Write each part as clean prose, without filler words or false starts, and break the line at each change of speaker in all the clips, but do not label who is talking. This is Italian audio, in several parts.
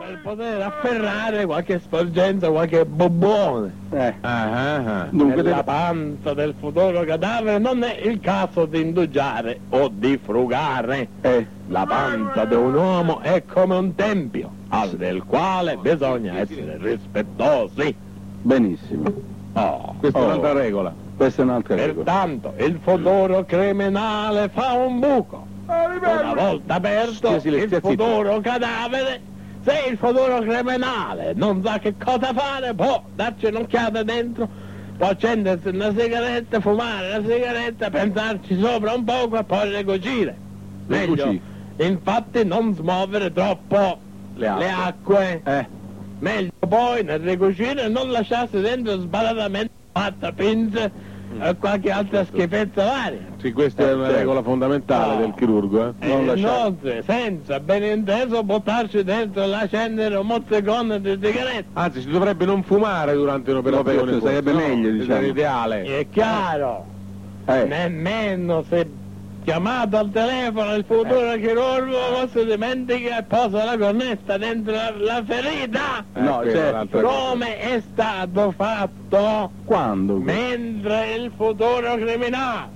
per poter afferrare qualche sporgenza, qualche bobbone.
Dunque
Nella panza del futuro cadavere non è il caso di indugiare o di frugare. La panza di un uomo è come un tempio, del quale bisogna essere rispettosi.
Benissimo.
Questa è un'altra regola.
Questa è un'altra regola.
Pertanto il futuro criminale fa un buco. Una volta aperto il futuro cadavere, se il futuro criminale non sa che cosa fare, può darci un'occhiata dentro, può accendersi una sigaretta, fumare la sigaretta, pensarci sopra un poco e poi ricucire. Meglio, infatti, non smuovere troppo le acque. Meglio poi nel ricucire non lasciarsi dentro sbaratamente fatta pinze e qualche altra schifezza varia.
Sì, questa è una regola fondamentale del chirurgo.
Inoltre, senza ben inteso, buttarci dentro l'accendere un mozzicone di sigaretta.
Anzi, si dovrebbe non fumare durante un'operazione.
No, sarebbe meglio, diciamo.
Sarebbe ideale.
È chiaro. Nemmeno se chiamato al telefono il futuro chirurgo si dimentica e posa la cornetta dentro la ferita. Come è stato fatto?
Quando?
Mentre il futuro criminale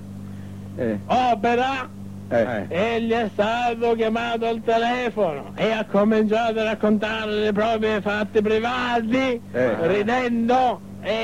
opera, egli è stato chiamato al telefono e ha cominciato a raccontare i propri fatti privati, ridendo,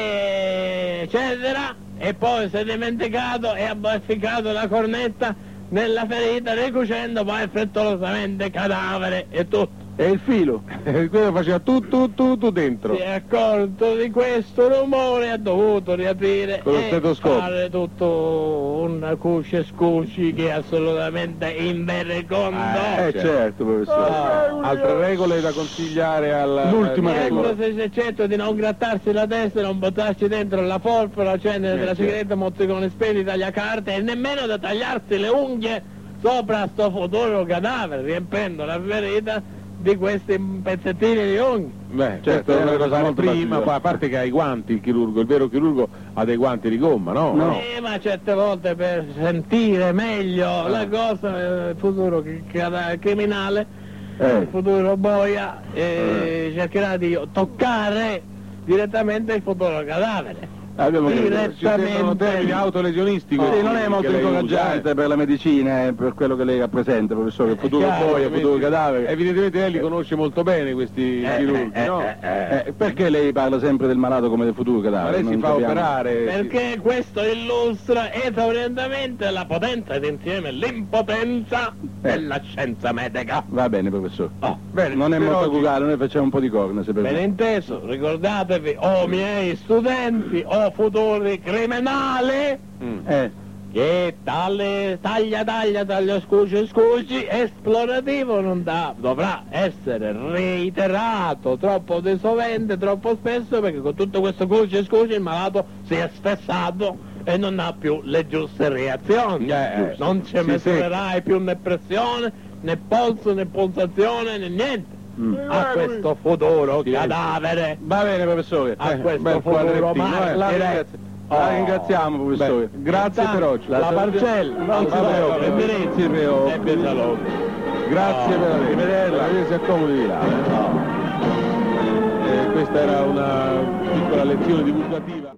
eccetera, e poi si è dimenticato e ha bafficato la cornetta nella ferita, ricucendo poi frettolosamente cadavere e tutto.
E il filo?
Quello faceva tu dentro.
Si è accorto di questo rumore e ha dovuto riaprire
con lo
e
stetoscopio.
fare tutto un cusci e scuci che è assolutamente inverecondo.
Certo, professore.
Altre regole da consigliare
L'ultima regola.
Se c'è certo di non grattarsi la testa, non buttarci dentro la forfora, accendere della sigaretta, mozzicone spenti, tagliacarte e nemmeno da tagliarsi le unghie sopra sto futuro cadavere, riempendo la ferita di questi pezzettini di unghie.
Certo, è una cosa molto prima, a parte che ha i guanti il chirurgo, il vero chirurgo ha dei guanti di gomma, no?
Ma certe volte per sentire meglio la cosa, il futuro criminale, il futuro boia, cercherà di toccare direttamente il futuro cadavere.
Direttamente termini autolesionisti.
Sì, non è molto incoraggiante per la medicina, per quello che lei rappresenta, professore, il futuro boia, il futuro cadavere.
Evidentemente lei li conosce molto bene questi chirurghi, no?
Perché lei parla sempre del malato come del futuro cadavere?
Ma lei si fa operare.
Perché questo illustra esaurientemente la potenza ed insieme l'impotenza della scienza medica.
Va bene, professore.
Bene,
non è molto
oggi...
curare, noi facciamo un po' di corna, se per
ben inteso, ricordatevi, miei studenti, futuri criminali, che tale taglio scuci esplorativo non dovrà essere reiterato troppo di sovente, troppo spesso, perché con tutto questo scuci il malato si è spessato e non ha più le giuste reazioni. Non ci metterai più né pressione, né polso, né pulsazione, né niente. A questo futuro cadavere.
Va bene, professore.
A questo futuro
La ringraziamo, professore. Grazie per oggi.
La parcella, non si
preoccupi.
Grazie per arrivederla. Si accomodi di là. Questa era una piccola lezione divulgativa.